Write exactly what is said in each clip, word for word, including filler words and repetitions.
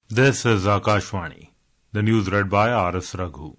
This is Akashvani. The news read by R S Raghu.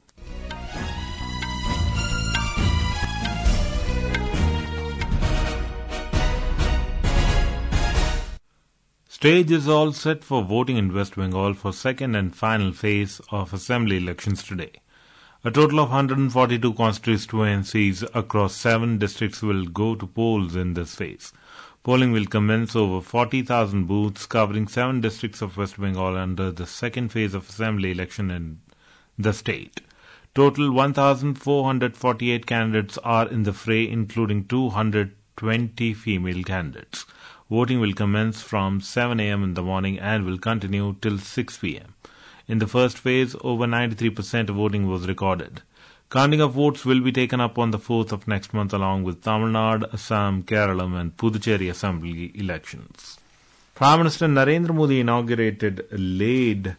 Stage is all set for voting in West Bengal for second and final phase of assembly elections today. A total of one hundred forty-two constituencies across seven districts will go to polls in this phase. Polling will commence over forty thousand booths covering seven districts of West Bengal under the second phase of assembly election in the state. Total one thousand four hundred forty-eight candidates are in the fray, including two hundred twenty female candidates. Voting will commence from seven a.m. in the morning and will continue till six p.m. In the first phase, over ninety-three percent of voting was recorded. Counting of votes will be taken up on the fourth of next month along with Tamil Nadu, Assam, Kerala and Puducherry Assembly elections. Prime Minister Narendra Modi inaugurated laid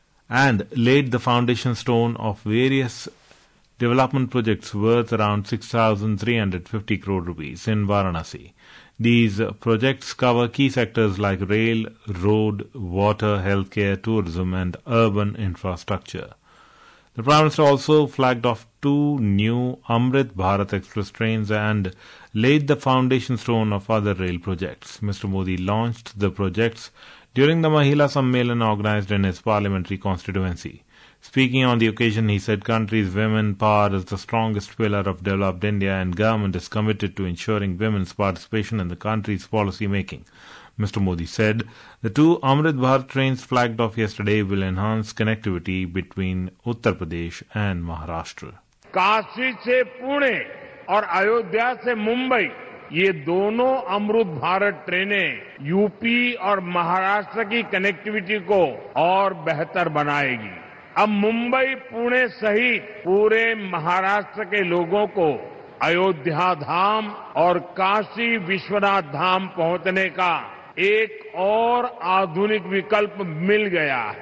and laid the foundation stone of various development projects worth around six thousand three hundred fifty crore rupees in Varanasi. These projects cover key sectors like rail, road, water, healthcare, tourism and urban infrastructure. The Prime Minister also flagged off two new Amrit Bharat Express trains and laid the foundation stone of other rail projects. Mister Modi launched the projects during the Mahila Sammelan organized in his parliamentary constituency. Speaking on the occasion, he said country's women power is the strongest pillar of developed India and government is committed to ensuring women's participation in the country's policy making. Mister Modi said the two Amrit Bharat trains flagged off yesterday will enhance connectivity between Uttar Pradesh and Maharashtra. Kashi से पुणे और अयोध्या से मुंबई ये दोनों अमृत भारत ट्रेनें UP और महाराष्ट्र की connectivity को और बेहतर बनाएगी। अब मुंबई पुणे सहित पूरे महाराष्ट्र के लोगों को अयोध्या धाम और काशी विश्वनाथ धाम पहुंचने का एक और आधुनिक विकल्प मिल गया है।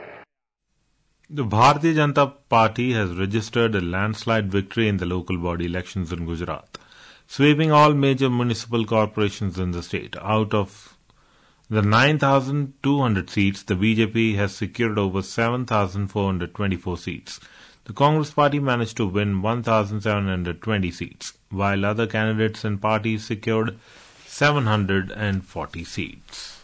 The Bharatiya Janata Party has registered a landslide victory in the local body elections in Gujarat, sweeping all major municipal corporations in the state. Out of the nine thousand two hundred seats, the B J P has secured over seven thousand four hundred twenty-four seats. The Congress Party managed to win one thousand seven hundred twenty seats, while other candidates and parties secured seven hundred forty seats.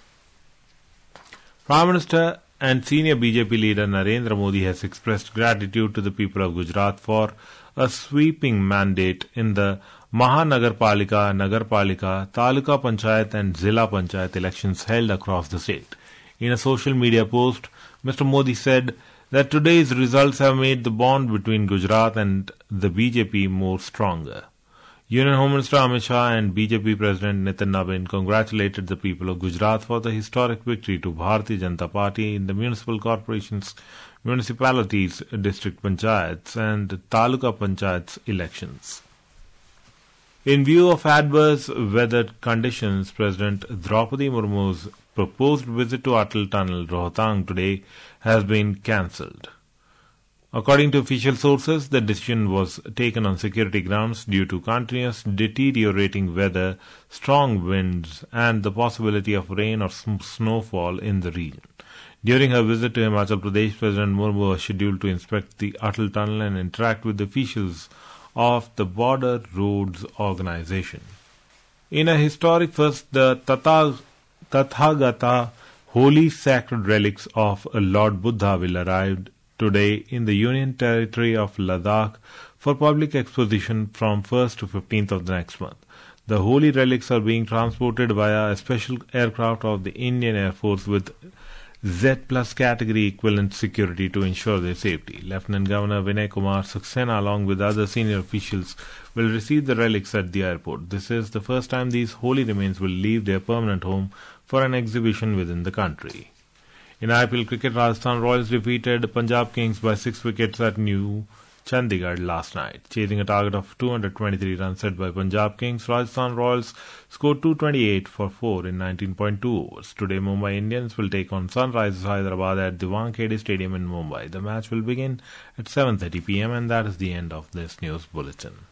Prime Minister and senior B J P leader Narendra Modi has expressed gratitude to the people of Gujarat for a sweeping mandate in the Mahanagarpalika, Nagarpalika, Taluka Panchayat and Zilla Panchayat elections held across the state. In a social media post, Mister Modi said that today's results have made the bond between Gujarat and the B J P more stronger. Union Home Minister Amit Shah and B J P President Nitin Nabin congratulated the people of Gujarat for the historic victory to Bharatiya Janata Party in the municipal corporations, municipalities, district panchayats and taluka panchayats elections. In view of adverse weather conditions, President Draupadi Murmu's proposed visit to Atal Tunnel, Rohtang today has been cancelled. According to official sources, the decision was taken on security grounds due to continuous deteriorating weather, strong winds, and the possibility of rain or snowfall in the region. During her visit to Himachal Pradesh, President Murmu was scheduled to inspect the Atal Tunnel and interact with the officials of the Border Roads Organization. In a historic first, the Tathagata holy sacred relics of Lord Buddha will arrive today in the Union Territory of Ladakh for public exposition from first to fifteenth of the next month. The holy relics are being transported via a special aircraft of the Indian Air Force with Z plus category equivalent security to ensure their safety. Lieutenant Governor Vinay Kumar Saxena along with other senior officials will receive the relics at the airport. This is the first time these holy remains will leave their permanent home for an exhibition within the country. In I P L cricket, Rajasthan Royals defeated Punjab Kings by six wickets at New Chandigarh last night. Chasing a target of two hundred twenty-three runs set by Punjab Kings, Rajasthan Royals scored two hundred twenty-eight for four in nineteen point two overs. Today, Mumbai Indians will take on Sunrisers Hyderabad at the Wankhede Stadium in Mumbai. The match will begin at seven thirty p.m. and that is the end of this news bulletin.